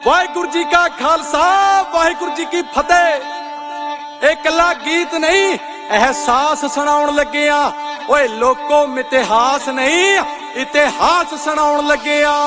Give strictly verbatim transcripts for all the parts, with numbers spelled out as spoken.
ਵਾਹਿਗੁਰੂ ਜੀ ਕਾ ਖਾਲਸਾ ਵਾਹਿਗੁਰੂ ਜੀ ਕੀ ਫਤਿਹ। ਇਹ ਕੱਲਾ ਗੀਤ ਨਹੀਂ ਅਹਿਸਾਸ ਸੁਣਾਉਣ ਲੱਗੇ ਆ। ਓਏ ਲੋਕੋ ਮਿਤਿਹਾਸ ਨਹੀਂ ਇਤਿਹਾਸ ਸੁਣਾਉਣ ਲੱਗੇ ਆ।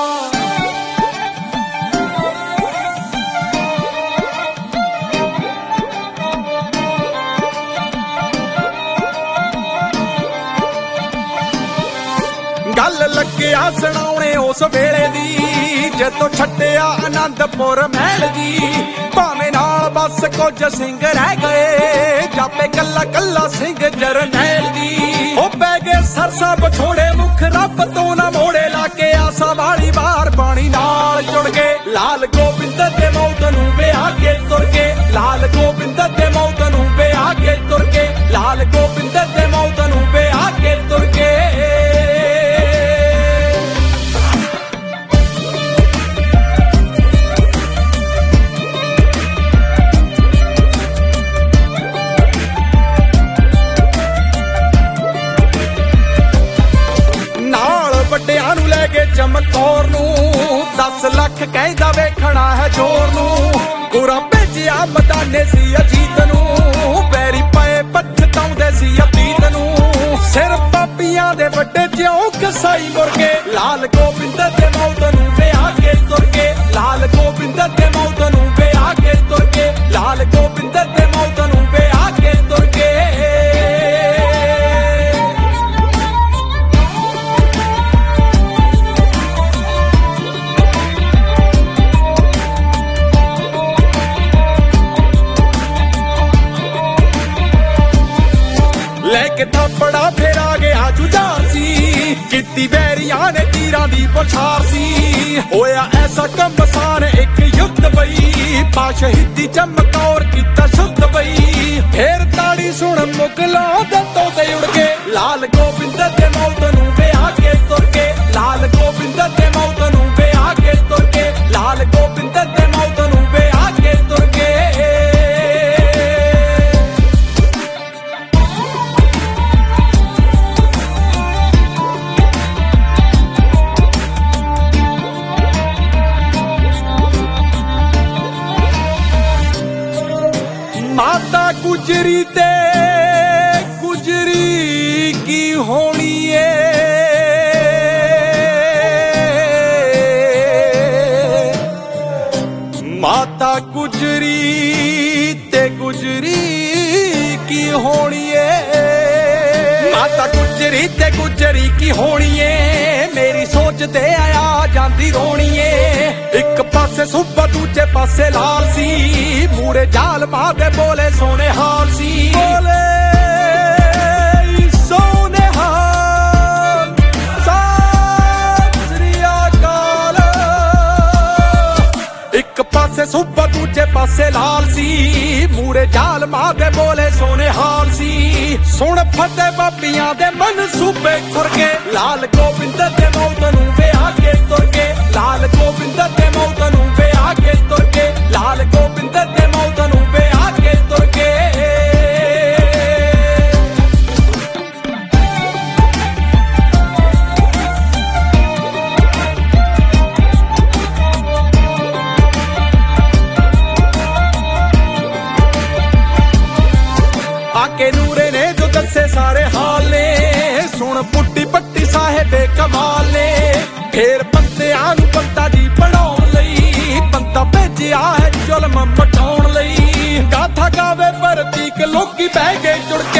ਗੱਲ ਲੱਗਿਆ ਸੁਣਾਉਣੇ ਉਸ ਵੇਲੇ ਦੀ ਜਦੋਂ ਛੱਡਿਆ ਆਨੰਦਪੁਰ ਮਹਿਲ ਜੀ। ਭਾਵੇਂ ਨਾਲ ਬਸ ਕੁਝ ਸਿੰਘ ਰਹਿ ਗਏ ਜਾਪੇ ਕੱਲਾ ਕੱਲਾ ਸਿੰਘ ਜਰਨੈਲ ਜੀ। ਉਹ ਪੈ ਗਏ ਸਰਸਾ ਵਿਛੋੜੇ ਮੁਖ ਰੱਬ ਤੋਂ ਨਾ ਮੋੜੇ ਲਾ ਕੇ ਆਸਾ ਵਾਲੀ ਬਾਰ ਪਾਣੀ ਨਾਲ ਜੁੜ ਗਏ। ਲਾਲ ਗੋਬਿੰਦ ਦੇ ਮੌਤ ਨੂੰ ਵਿਆਹ ਕੇ ਤੁਰ ਗਏ। ਲਾਲ ਗੋਬਿੰਦ ਦੇ ਮੌਤ ਨੂੰ ਵਿਆਹ ਕੇ ਤੁਰ ਗਏ। ਲਾਲ ਗੋਬਿੰਦ ਦੇ ਮੌਤ ਨੂੰ ਵਿਆਹ ਕੇ ਤੁਰ ਗਏ। ਵੱਡਿਆਂ ਨੂੰ ਲੈ ਕੇ ਚਮਕੌਰ ਨੂੰ ਦਸ ਲੱਖ ਕਹਿੰਦਾ ਵੇਖਣਾ ਹੈ ਜ਼ੋਰ ਨੂੰ। ਗੋਰਾ ਭੇਜਿਆ ਮਦਾਨੇ ਸੀ ਅਜੀਤ ਨੂੰ ਪੈਰੀ ਪਏ ਪਛਤਾਉਂਦੇ ਸੀ ਅਤੀਤ ਨੂੰ। ਸਿਰ ਪਾਪੀਆਂ ਦੇ ਵੱਡੇ ਜਿਉਂ ਕਸਾਈ ਮੁਰਗੇ। ਲਾਲ ਗੋਬਿੰਦ ਦੇ ਮੌਤ ਨੂੰ ਵਿਆਹ ਕੇ ਤੁਰ ਗਏ। ਲਾਲ ਗੋਬਿੰਦ ਦੇ ਮੌਤ ਨੂੰ ਵਿਆਹ ਕੇ ਤੁਰ ਗਏ। ਲਾਲ ਗੋਬਿੰਦ ਦੇ ਮੌਤ ਨੂੰ ਵਿਆਹ ਕੇ ਤੁਰ ਗਏ। ਲੈ ਕੇ ਥਾਪੜਾ ਫੇਰ ਆ ਗਿਆ ਜੁਝਾਰ ਸੀ। ਕੀਤੀ ਵੈਰੀਆਂ ਨੇ ਤੀਰਾਂ ਦੀ ਪੁਛਾਰ ਸੀ। ਹੋਇਆ ਐਸਾ ਕੰਬਸਾਨ ਇੱਕ ਯੁੱਧ ਬਈ ਪਾ ਸ਼ਹੀਦੀ ਚਮਕੌਰ ਕੀਤਾ ਸ਼ੁੱਧ ਬਈ। ਫੇਰ ਤਾੜੀ ਸੁਣ ਮੁਗਲਾਂ ਦੇ ਤੋਤੇ ਉੜ ਗਏ। ਲਾਲ ਗੋਬਿੰਦ ਦੇ ਮੌਤ ਨੂੰ ਵਿਆਹ ਕੇ ਤੁਰ ਗਏ। ਲਾਲ ਗੋਬਿੰਦ ਦੇ ਮੌਤ ਨੂੰ ਵਿਆਹ ਕੇ ਤੁਰ ਗਏ। ਲਾਲ ਗੋਬਿੰਦ ਦੇ ਮੌਤ ਨੂੰ ਵਿਆਹ ਕੇ ਤੁਰ ਗਏ। ਮਾਤਾ ਗੁਜਰੀ ਤੇ ਗੁਜਰੀ ਕੀ ਹੋਣੀ ਏ। ਮਾਤਾ ਗੁਜਰੀ ਤੇ ਗੁਜਰੀ ਕੀ ਹੋਣੀ ਏ। ਮਾਤਾ ਗੁਜਰੀ ਤੇ ਗੁਜਰੀ ਕੀ ਹੋਣੀ ਏ। ਮੇਰੀ ਸੋਚ ਤੇ ਆਇਆ ਜਾਂਦੀ ਰੋਣੀ ਏ। ਇੱਕ ਪਾਸੇ ਸੁੱਬਾ ਦੂਜੇ ਪਾਸੇ ਲਾਲ ਸੀ। ਮੂਰੇ ਜ਼ਾਲਮਾਂ ਦੇ ਬੋਲੇ ਸੋਹਣੇ ਹਾਲ ਸੀ। ਬੋਲੇ ਸੋਹਣੇ ਹਾਲ ਸਤਿ ਸ੍ਰੀ ਅਕਾਲ। ਇੱਕ ਪਾਸੇ ਸੁੱਬਾ ਦੂਜੇ ਪਾਸੇ ਲਾਲ ਸੀ। ਮੂਰੇ ਜ਼ਾਲਮਾਂ ਦੇ ਬੋਲੇ ਸੋਹਣੇ ਹਾਲ ਸੀ। ਸੁਣ ਫਤਿਹ ਬਾਬੀਆਂ ਦੇ ਮਨਸੂਬੇ ਖੁਰ ਗਏ। ਲਾਲ ਗੋਬਿੰਦ ਦੇ ਮੌਤ ਨੂੰ ਵਿਆਹ ਕੇ ਤੁਰ ਗਏ। ਲਾਲ ਗੋਬਿੰਦ ਦੇ ਮੌਤ ਨੂੰ ਵਿਆਹ ਕੇ ਤੁਰ ਗਏ। ਲਾਲ ਗੋਬਿੰਦ ਦੇ ਮੌਤ ਨੂੰ ਵਿਆਹ ਕੇ ਤੁਰ ਗਏ। ਆਕੇ ਨੂਰੇ ਨੇ ਜੋ ਦੱਸੇ ਸਾਰੇ ਹਾਲ ਨੇ। ਸੁਣ ਪੁੱਟੀ ਪੱਟੀ ਸਾਹਿਬੇ ਕਮਾਲ ਨੇ। ਫੇਰ ਬੰਦਿਆਂ ਨੂੰ ਬੰਦਾ ਜੀ ਬਣਾਉਣ ਲਈ ਬੰਦਾ ਭੇਜਿਆ ਹੈ ਜ਼ੁਲਮ ਮਟਾਉਣ ਲਈ। ਗਾਥਾ ਗਾਵੇ ਪ੍ਰਤੀਕ ਲੋਕੀ ਬਹਿ ਗਏ ਜੁੜ